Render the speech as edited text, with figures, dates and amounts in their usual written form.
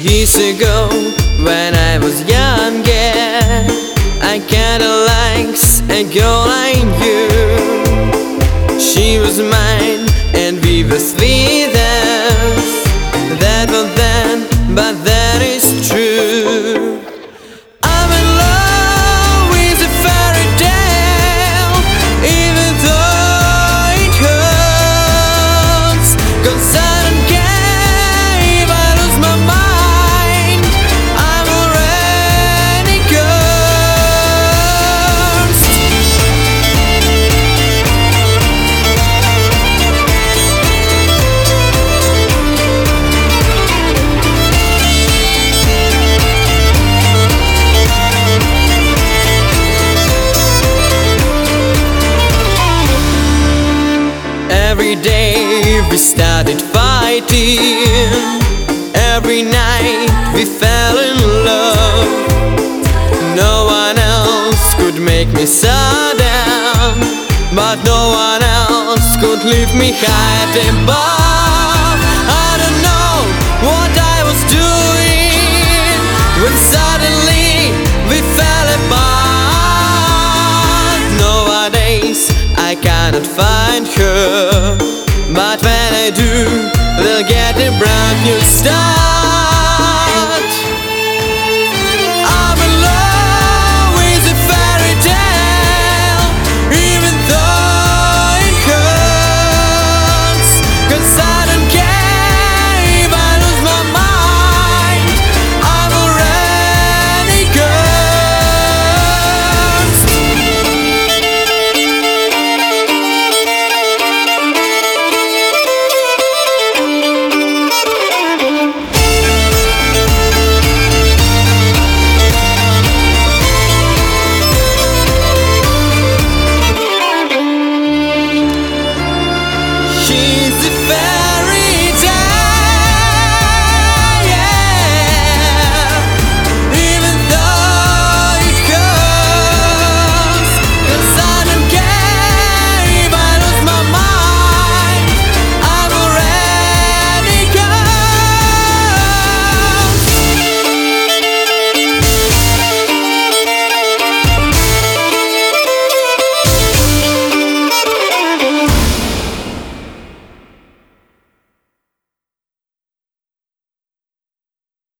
Years ago, when I was younger, I kinda likes a girl like you. She was mine and we were sweeters. That was then, but that is true. I'm in love with a fairy tale, even though it hurts. 'Cause I don't care if I lose my mind, I'm already cursed. Every day we started fighting, every night we fell in love. No one else could make me sudden, but no one else could lift me high above. I don't know what I was doing when suddenly we fell apart. Nowadays I cannot find her, but when I do, we'll get a brand new start.